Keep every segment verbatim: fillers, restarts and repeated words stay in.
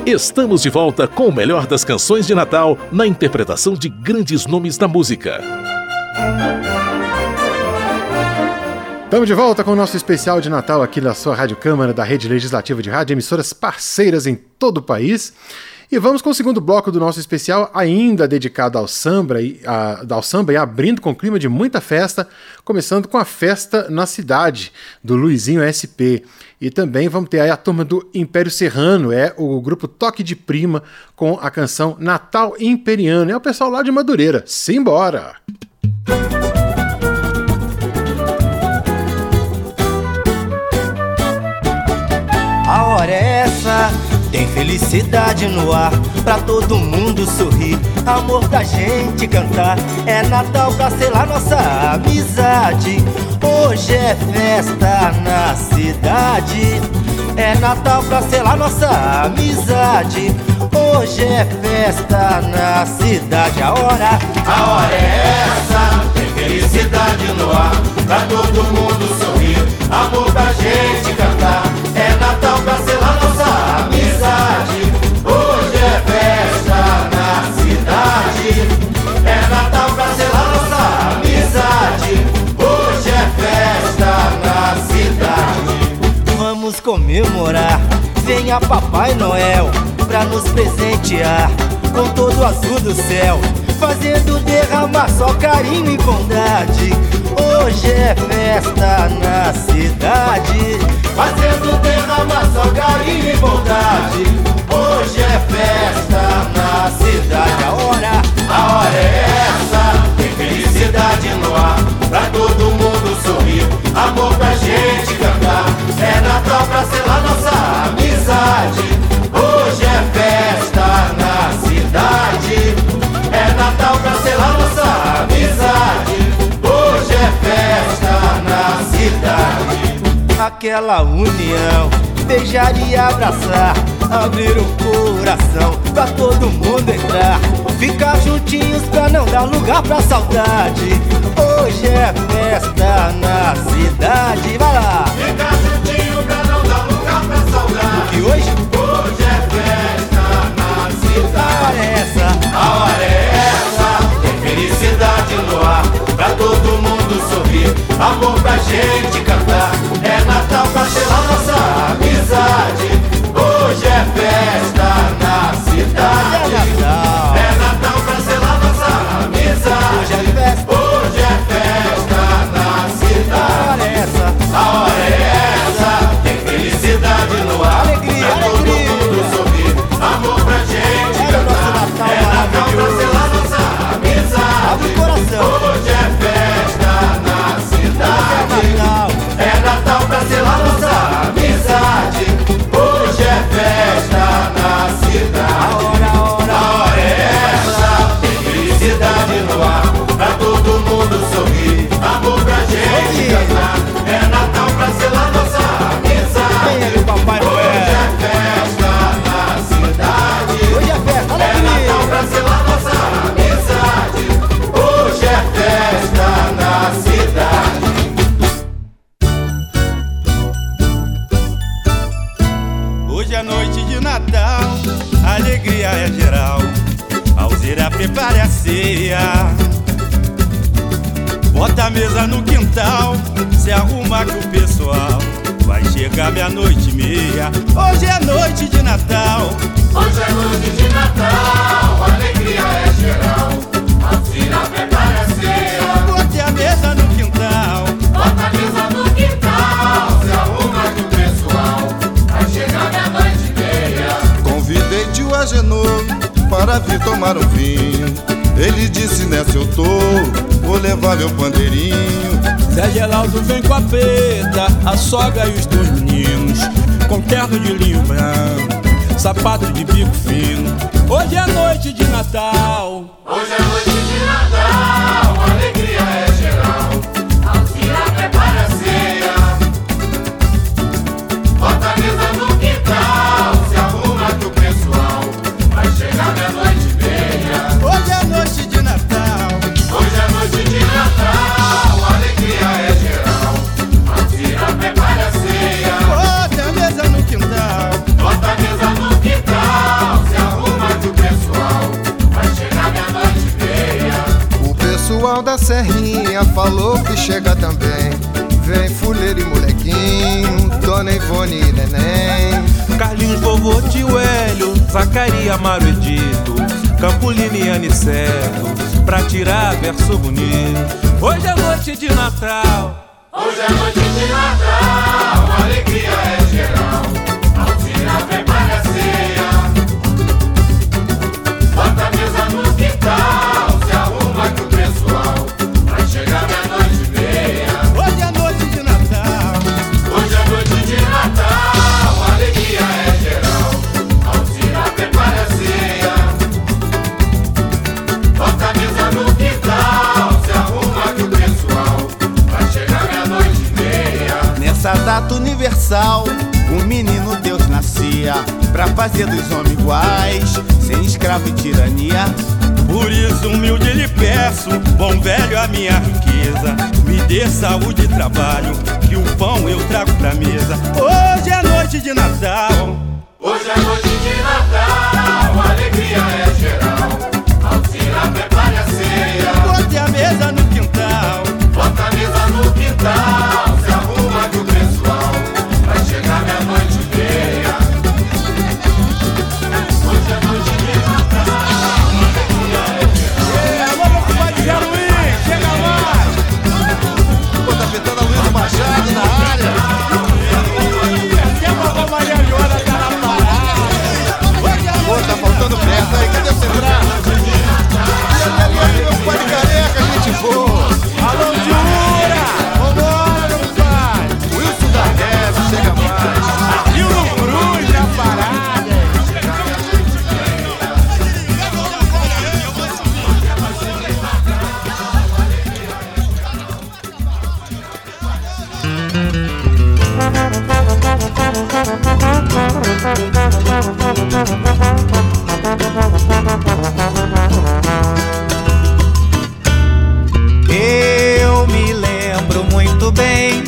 Estamos de volta com o melhor das canções de Natal na interpretação de grandes nomes da música. Estamos de volta com o nosso especial de Natal aqui na sua Rádio Câmara da Rede Legislativa de Rádio, emissoras parceiras em todo o país. E vamos com o segundo bloco do nosso especial, ainda dedicado ao samba, e, a, ao samba e abrindo com clima de muita festa, começando com a Festa na Cidade, do Luizinho S P. E também vamos ter aí a turma do Império Serrano, é o grupo Toque de Prima, com a canção Natal Imperiano. É o pessoal lá de Madureira. Simbora! A hora é essa, tem felicidade no ar, pra todo mundo sorrir, amor da gente cantar. É Natal pra selar nossa amizade, hoje é festa na cidade. É Natal pra selar nossa amizade, hoje é festa na cidade. A hora, a hora é essa, tem felicidade no ar, pra todo mundo sorrir, amor pra gente cantar. É Natal pra selar nossa amizade, hoje é festa na cidade. É Natal pra selar nossa amizade, hoje é festa na cidade. Vamos comemorar, venha Papai Noel pra nos presentear com todo o azul do céu, fazendo derramar só carinho e bondade. Hoje é festa na cidade, fazendo derramar só carinho e bondade. Hoje é festa na cidade. A hora, a hora é essa, tem felicidade no ar, pra todo mundo sorrir, amor pra gente cantar. É Natal pra selar nossa amizade, hoje é festa na cidade. É Natal pra selar nossa amizade, hoje é festa na cidade. Aquela união, beijar e abraçar, abrir o coração pra todo mundo entrar, ficar juntinhos pra não dar lugar pra saudade. Hoje é festa na cidade, vai lá! Ficar juntinho pra não dar lugar pra saudade. E hoje? Hoje é festa na cidade. A hora é essa, a hora é essa, tem felicidade no ar, pra todo mundo sorrir, amor pra gente cantar. É Natal pra selar nossa amizade, hoje é festa na cidade. É Natal, é Natal pra selar nossa amizade, hoje é festa, hoje é festa na cidade. A hora é essa, a hora é essa, tem felicidade no ar, alegria, pra todo alegria. mundo sorrir, amor pra gente É o nosso cantar. Natal É Natal pra selar nossa amizade, abre o coração. hoje é festa na cidade. É Natal, É Natal pra selar nossa amizade, hoje é festa na cidade. a hora, a hora, A hora é essa, tem felicidade no ar, pra todo mundo sorrir, amor pra gente cantar. É Natal pra selar nossa vem aí amizade, o Papai hoje Noel. é festa na cidade. Hoje é festa, É alegria. Natal pra selar nossa amizade, hoje é festa na cidade. Hoje é noite de Natal, a alegria é geral. Alzira, prepare a ceia, bota a mesa no quintal, se arruma que o pessoal vai chegar meia-noite e meia. Hoje é noite de Natal, Hoje é noite de Natal, a alegria é geral. Alzira, prepare a ceia, bote a mesa no quintal, bota a mesa no quintal, se arruma que o pessoal vai chegar meia-noite e meia. Convidei tio Agenor para vir tomar um vinho. Ele disse, nessa eu tô, vou levar meu pandeirinho. Zé Geraldo vem com a preta, a sogra e os dois meninos, com terno de linho branco, sapato de bico fino. Hoje é noite de Natal, Hoje é noite de Natal, a alegria é geral. Alzira, prepare a ceia, bota a mesa no quintal, se arruma que o pessoal vai chegar meia-noite e meia. hoje é noite de Natal, Hoje é noite de Natal, a alegria é geral. Alzira, prepare a ceia, bote a mesa no quintal, bota a mesa no quintal, pessoal da Serrinha falou que chega também. Vem Fuleiro e Molequinho, Dona Ivone e Neném, Carlinhos, vovô, tio Hélio, Zacaria, Amaro, Edito, Campolino e Aniceto, pra tirar verso bonito. Hoje é noite de Natal. Hoje é noite de Natal, a alegria é geral. Alzira prepara a ceia, bota a mesa no quintal, se arruma que o pessoal vai chegar meia-noite e meia. Hoje é noite de Natal. Hoje é noite de Natal, a alegria é geral. Alzira prepara a ceia, bota a mesa no quintal, se arruma que o pessoal vai chegar meia-noite e meia. Nessa data universal, o menino Deus nascia pra fazer dos homens iguais, sem escravo e tirania. Por isso, humilde lhe peço, bom velho, a minha riqueza, me dê saúde e trabalho, que o pão eu trago pra mesa. Hoje é noite de Natal. Hoje é noite de Natal, a alegria é geral. Alzira prepare a ceia, Bote a mesa no quintal, bota a mesa no quintal, se arruma que o pessoal vai chegar meia-noite e meia. Hoje é noite de Natal, a alegria é geral. é, alô, meu compadre Zé Luiz, chega mais. Pô, tá pintando a Luiz do Machado na área. Que a vovó Maria Joana tá na parada. Hoje é Pô, tá faltando peça aí, cadê o Central? E ali, meu pai careca, gente boa. alô, Jura, vambora, meu pai. Wilson da Reza, chega mais. E o Cruz na parada. Eu me lembro muito bem,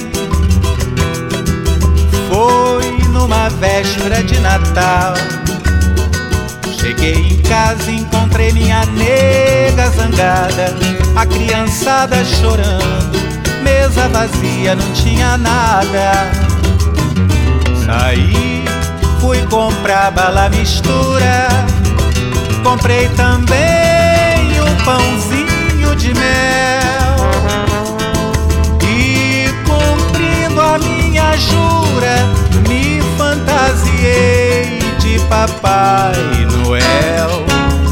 foi numa véspera de Natal. Cheguei em casa e encontrei minha nega zangada, a criançada chorando, mesa vazia, não tinha nada. Saí, fui comprar bala mistura, comprei também um pãozinho de mel. E cumprindo a minha jura, me fantasiei de Papai Noel.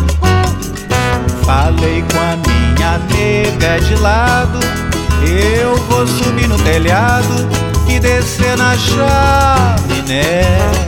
Falei com a minha nega de lado, eu vou subir no telhado e descer na chaminé.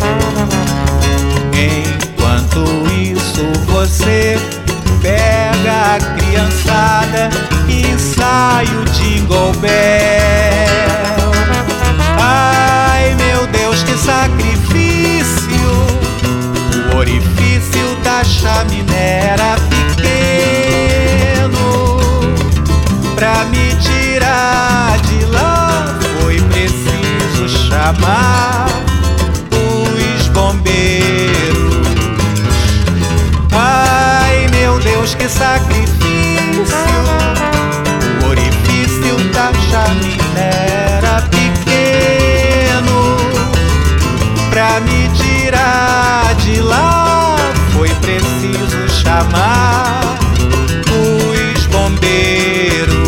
Enquanto isso você pega a criançada e ensaia o Jingle Bell. Ai meu Deus, que sacrifício! O orifício da chaminé era pequeno. Pra me tirar de lá foi preciso chamar os bombeiros. Ai meu Deus, que sacrifício! O orifício da chaminé era pequeno. Pra me tirar de lá foi preciso chamar os bombeiros.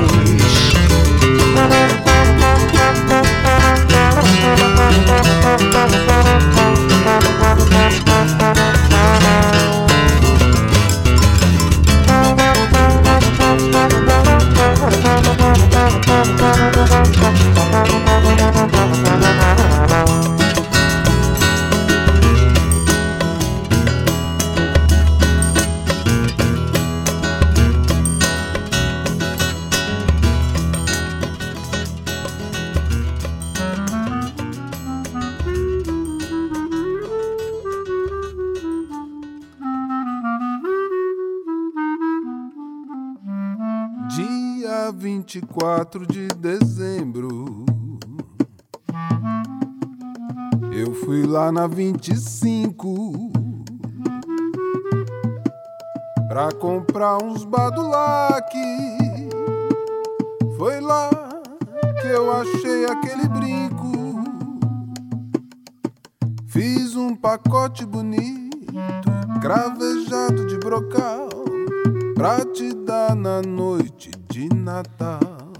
Dia vinte e quatro de dezembro, eu fui lá na vinte e cinco pra comprar uns badulaques Foi lá que eu achei aquele brinco. Fiz um pacote bonito, cravejado de brocal, pra te dar na noite de Natal.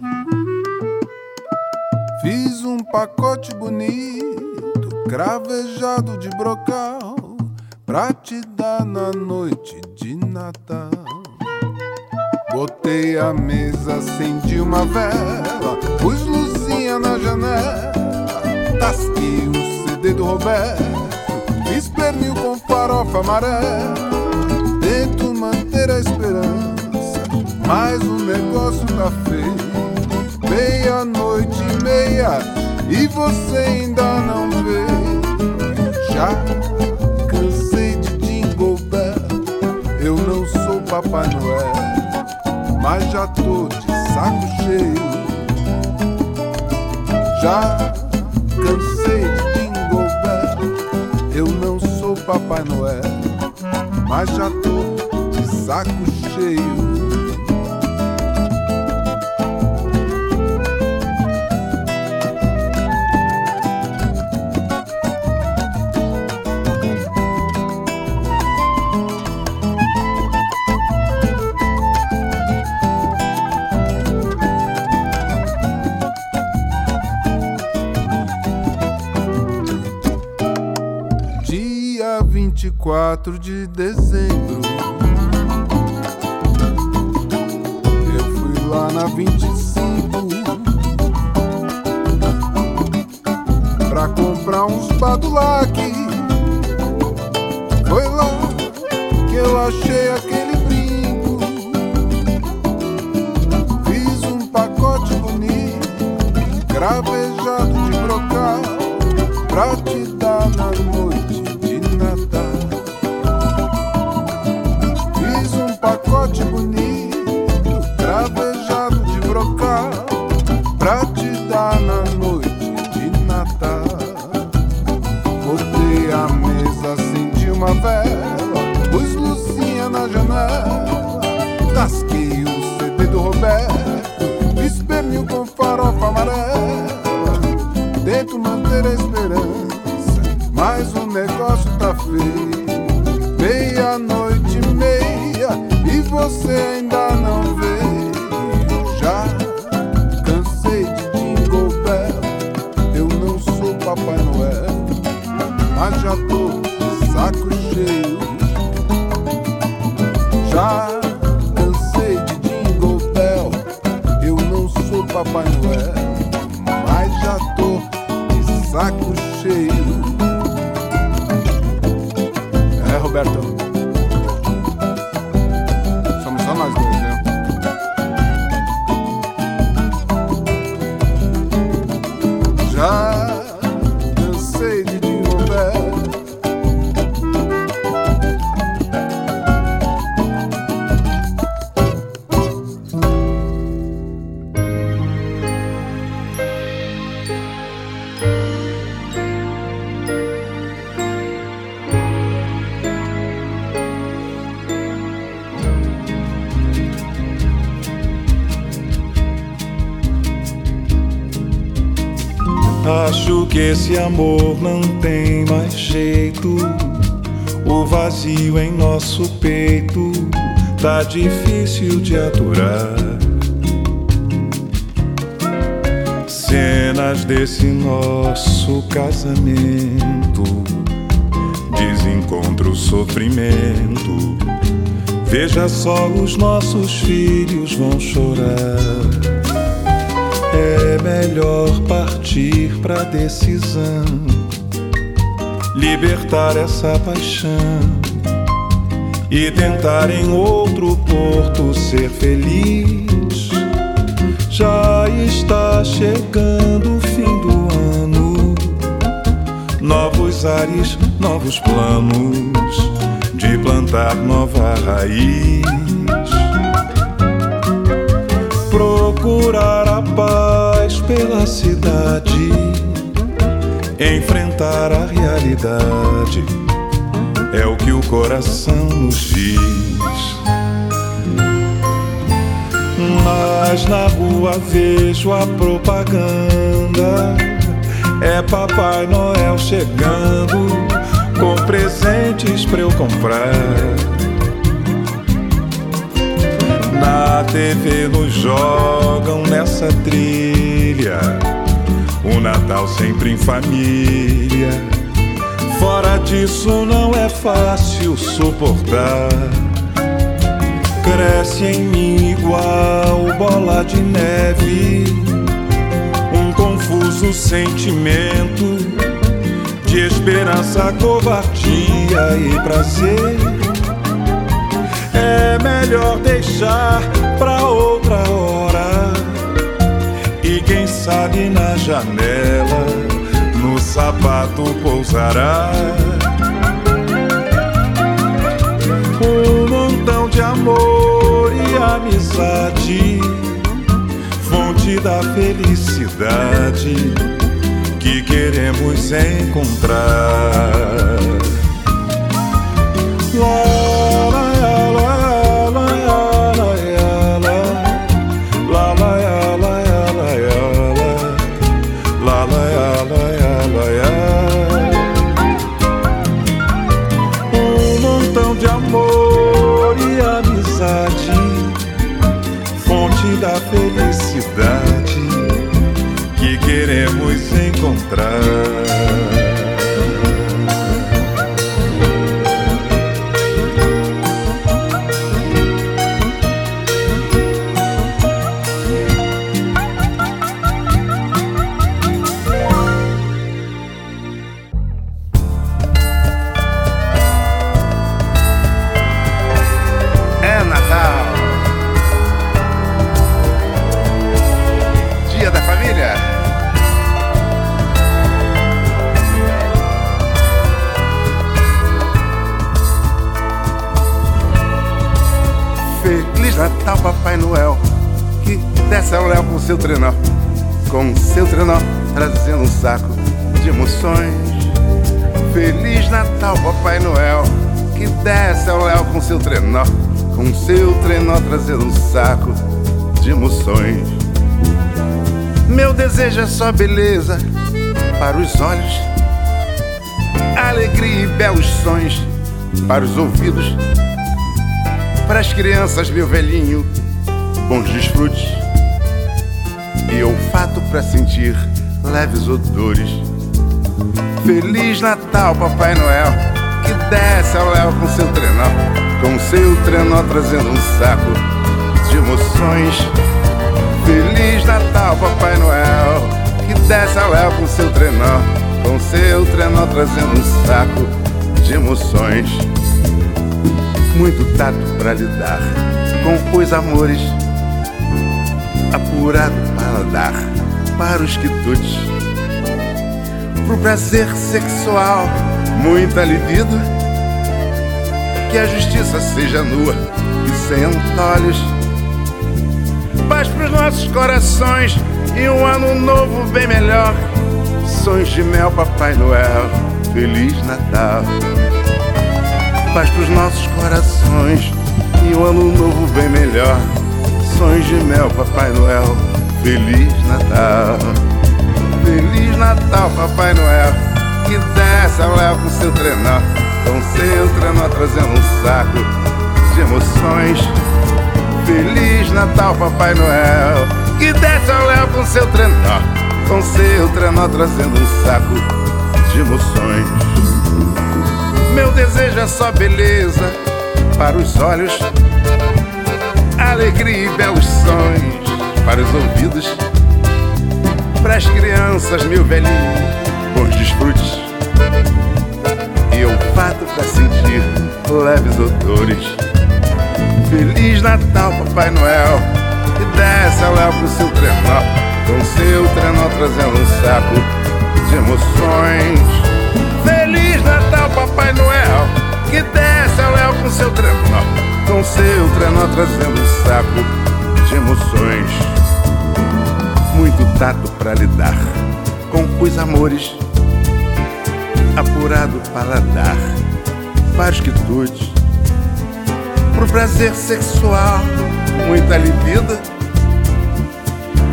Fiz um pacote bonito, cravejado de brocal, pra te dar na noite de Natal. Botei a mesa, acendi uma vela, pus luzinha na janela, tasquei um C D do Roberto, fiz pernil com farofa amarela. Tento manter a esperança, mas o negócio tá feio. Meia-noite e meia e você ainda não veio. Já cansei de Jingle Bell, eu não sou Papai Noel, mas já tô de saco cheio. Já cansei de Jingle Bell, eu não sou Papai Noel, mas já tô de saco cheio. vinte e quatro de dezembro, eu fui lá na vinte e cinco pra comprar uns badulac. Foi lá que eu achei aquele brinco. Fiz um pacote bonito, cravejado de brocal, pra te dar na noite de Natal. Fiz um pacote bonito, cravejado de brocal, pra te dar na noite de Natal. Botei a mesa, acendi uma vela, pus luzinha na janela, tasquei o C D do Roberto, fiz pernil com farofa amarela. Tento manter a esperança, mas o negócio tá feio. Meia-noite e meia e você ainda não veio. Já cansei de Jingle Bell, eu não sou Papai Noel, mas já tô de saco cheio. Já cansei de Jingle Bell, eu não sou Papai Noel, mas já tô de saco cheio. É, Roberto, somos só nós dois, né? Já cansei de Jingle Bell, acho que esse amor não tem mais jeito. O vazio em nosso peito tá difícil de aturar. Cenas desse nosso casamento, desencontro, sofrimento. Veja só, os nossos filhos vão chorar. É melhor partir pra decisão, libertar essa paixão e tentar em outro porto ser feliz. Já está chegando o fim do ano, novos ares, novos planos de plantar nova raiz. Procurar a paz pela cidade, enfrentar a realidade, é o que o coração nos diz. Mas na rua vejo a propaganda, é Papai Noel chegando com presentes pra eu comprar. Na T V nos jogam nessa trilha, o Natal sempre em família. Fora disso não é fácil suportar. Cresce em mim igual bola de neve, um confuso sentimento de esperança, covardia e prazer. É melhor deixar pra outra hora, e quem sabe na janela no sapato pousará um montão de amor e amizade, fonte da felicidade que queremos encontrar. Lá, lá, lá, lá, lá, lá, lá, lá, lá, um montão de amor e amizade, fonte da felicidade que queremos encontrar. Natal, Papai Noel, que desce ao léu com seu trenó, com seu trenó trazendo um saco de emoções. Feliz Natal, Papai Noel, que desce ao léu com seu trenó, com seu trenó trazendo um saco de emoções. Meu desejo é só beleza para os olhos, alegria e belos sonhos para os ouvidos, para as crianças, meu velhinho, bons desfrutes e olfato para sentir leves odores. Feliz Natal, Papai Noel, que desce ao léu com seu trenó, com seu trenó trazendo um saco de emoções. Feliz Natal, Papai Noel, que desce ao léu com seu trenó, com seu trenó trazendo um saco de emoções. Muito tato pra lidar com os amores, apurado paladar para os quitutes, pro prazer sexual, muita libido, que a justiça seja nua e sem antolhos, paz pros nossos corações e um ano novo bem melhor, sonhos de mel, Papai Noel, Feliz Natal. Paz pros nossos corações e um ano novo bem melhor, sonhos de mel, Papai Noel, Feliz Natal. Feliz Natal, Papai Noel, que desce ao léu com seu trenó, com seu trenó trazendo um saco de emoções. Feliz Natal, Papai Noel, que desce ao léu com seu trenó, com seu trenó trazendo um saco de emoções. Meu desejo é só beleza para os olhos, alegria e belos sonhos para os ouvidos, para as crianças, meu velhinho, bons desfrutes e olfato para sentir leves odores. Feliz Natal, Papai Noel, que desce ao léu pro seu trenó, com seu trenó trazendo um saco de emoções. Feliz Natal, Papai Noel, que desce ao léu com seu trenó, com seu trenó trazendo um saco de emoções. Muito tato pra lidar com os amores, apurado paladar para os quitutes, pro prazer sexual, muita libido,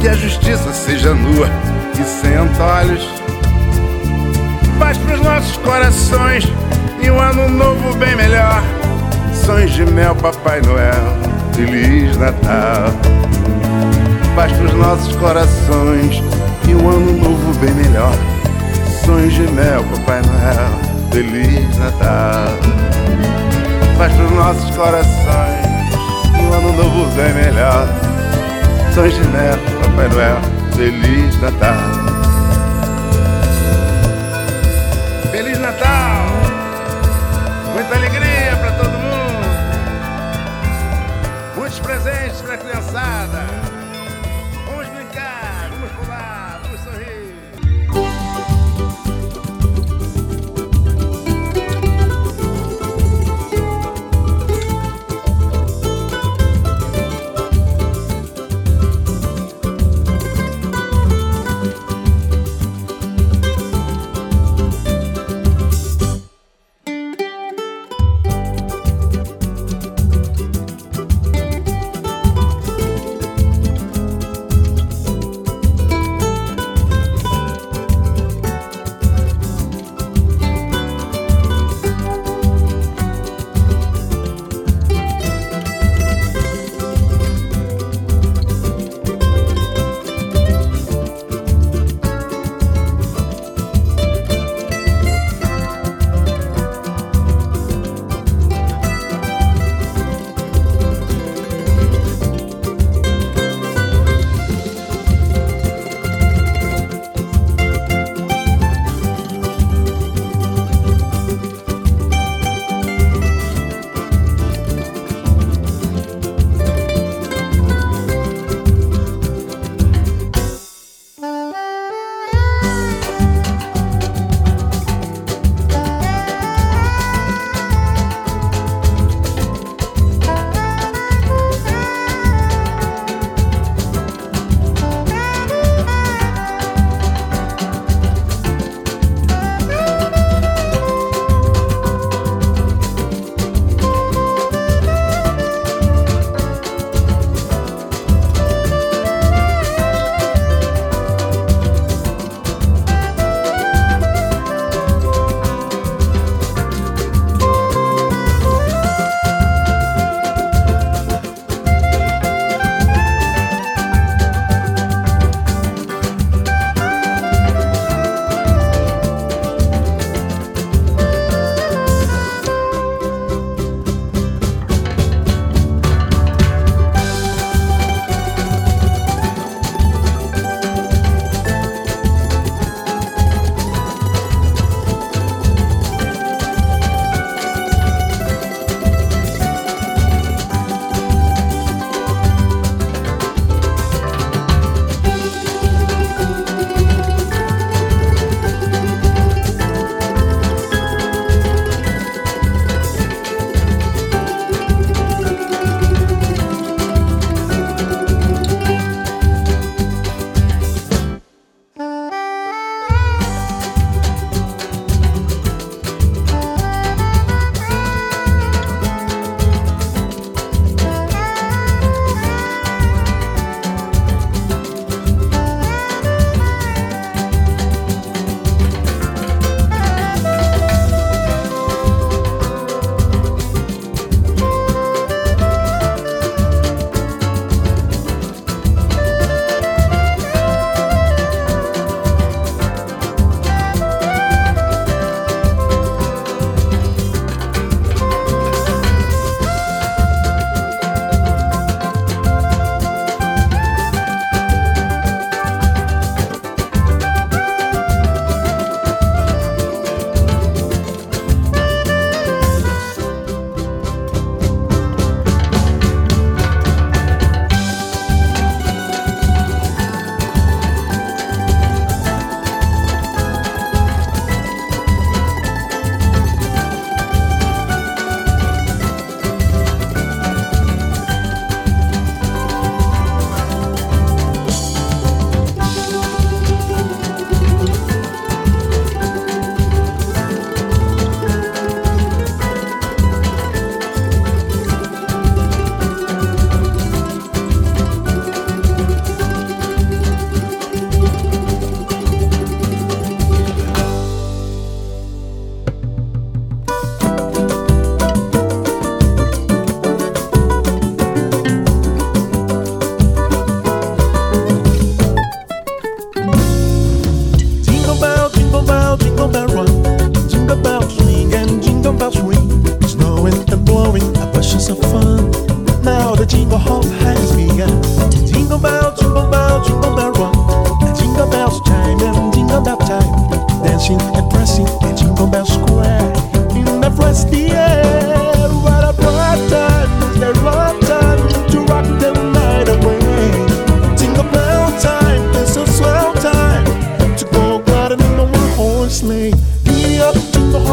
que a justiça seja nua e sem antolhos. Paz pros nossos corações e um ano novo bem melhor. Sonhos de mel, Papai Noel, Feliz Natal. Paz pros nossos corações e um ano novo bem melhor. Sonhos de mel, Papai Noel, Feliz Natal. Paz pros nossos corações e um ano novo bem melhor. Sonhos de mel, Papai Noel, Feliz Natal. Feliz Natal! Muita alegria pra todo mundo! Muitos presentes pra criançada! Vamos brincar, vamos pular, vamos sorrir!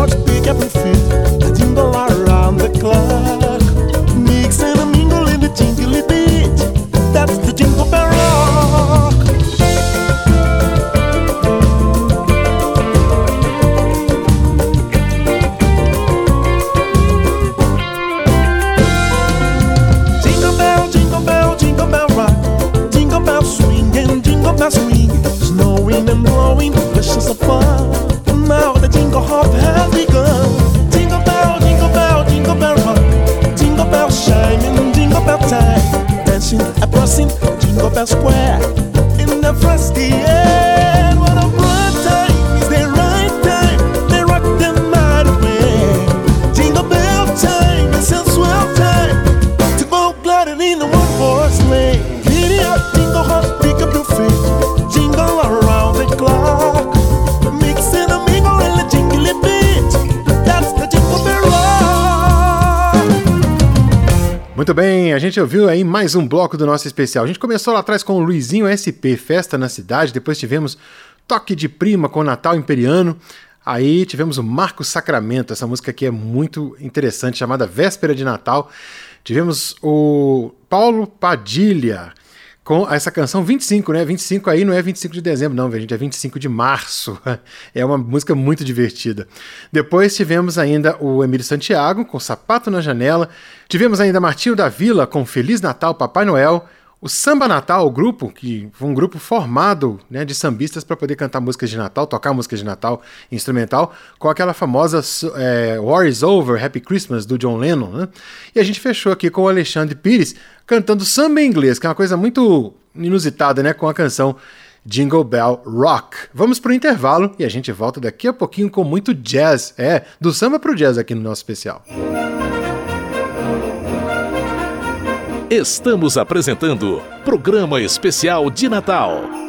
hearts pick up and fit. I jingle around the clock, mix and a mingle in the jingly beat. That's the Jingle Bell Rock. Jingle bell, jingle bell, jingle bell rock. Jingle bell swing and jingle bell swing. Snowing and blowing, wishes of fun. Now the jingle hop has begun. Jingle bell, jingle bell, jingle bell rock. Jingle bell shining, jingle bell time. Dancing, abreasting, Jingle Bell Square. In the frosty air, what a bright time is the right time. They rock the mighty way. Jingle bell time, it's a swell time to go gliding in the one horse sleigh. Giddy up, jingle horse, pick up your feet. Jingle around the clock, mixing a mingle and a jingly beat. That's the Jingle Bell Rock. Muito bem, a gente ouviu aí mais um bloco do nosso especial. A gente começou lá atrás com o Luizinho S P, Festa na Cidade. Depois tivemos Toque de Prima com Natal Imperiano. Aí tivemos o Marco Sacramento, essa música aqui é muito interessante, chamada Véspera de Natal. Tivemos o Paulo Padilha com essa canção vinte e cinco, né? vinte e cinco aí não é vinte e cinco de dezembro, não, gente, é vinte e cinco de março. É uma música muito divertida. Depois tivemos ainda o Emílio Santiago com Sapato na Janela. Tivemos ainda Martinho da Vila com Feliz Natal, Papai Noel. O Samba Natal, o grupo, que foi um grupo formado, né, de sambistas para poder cantar músicas de Natal, tocar músicas de Natal instrumental, com aquela famosa é, War is Over, Happy Christmas, do John Lennon, né? E a gente fechou aqui com o Alexandre Pires cantando samba em inglês, que é uma coisa muito inusitada, né, com a canção Jingle Bell Rock. Vamos pro intervalo e a gente volta daqui a pouquinho com muito jazz, é, do samba pro jazz aqui no nosso especial. Estamos apresentando Programa Especial de Natal.